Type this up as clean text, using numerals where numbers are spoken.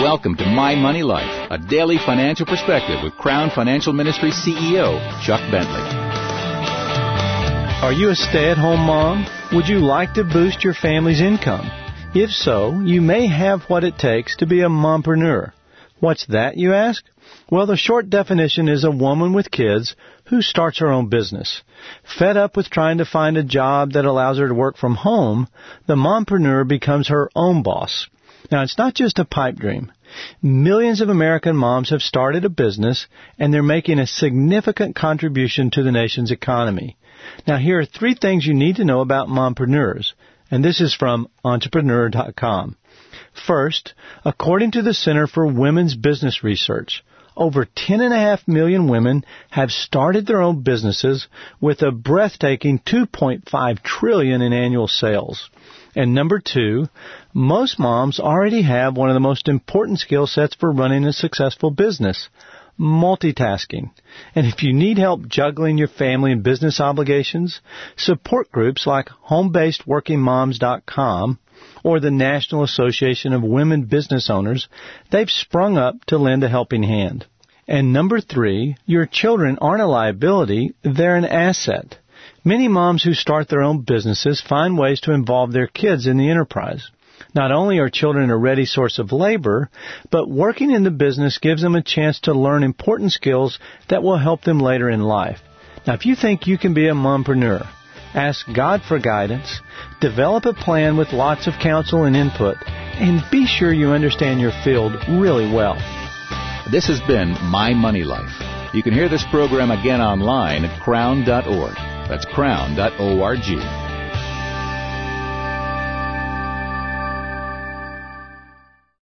Welcome to My Money Life, a daily financial perspective with Crown Financial Ministry CEO Chuck Bentley. Are you a stay-at-home mom? Would you like to boost your family's income? If so, you may have what it takes to be a mompreneur. What's that, you ask? Well, the short definition is a woman with kids who starts her own business. Fed up with trying to find a job that allows her to work from home, the mompreneur becomes her own boss. Now, it's not just a pipe dream. Millions of American moms have started a business, and they're making a significant contribution to the nation's economy. Now, here are 3 things you need to know about mompreneurs, and this is from Entrepreneur.com. First, according to the Center for Women's Business Research, over 10.5 million women have started their own businesses with a breathtaking $2.5 trillion in annual sales. And number 2, most moms already have one of the most important skill sets for running a successful business, multitasking. And if you need help juggling your family and business obligations, support groups like HomeBasedWorkingMoms.com or the National Association of Women Business Owners, they've sprung up to lend a helping hand. And number 3, your children aren't a liability, they're an asset. Many moms who start their own businesses find ways to involve their kids in the enterprise. Not only are children a ready source of labor, but working in the business gives them a chance to learn important skills that will help them later in life. Now, if you think you can be a mompreneur, ask God for guidance, develop a plan with lots of counsel and input, and be sure you understand your field really well. This has been My Money Life. You can hear this program again online at crown.org. That's crown.org.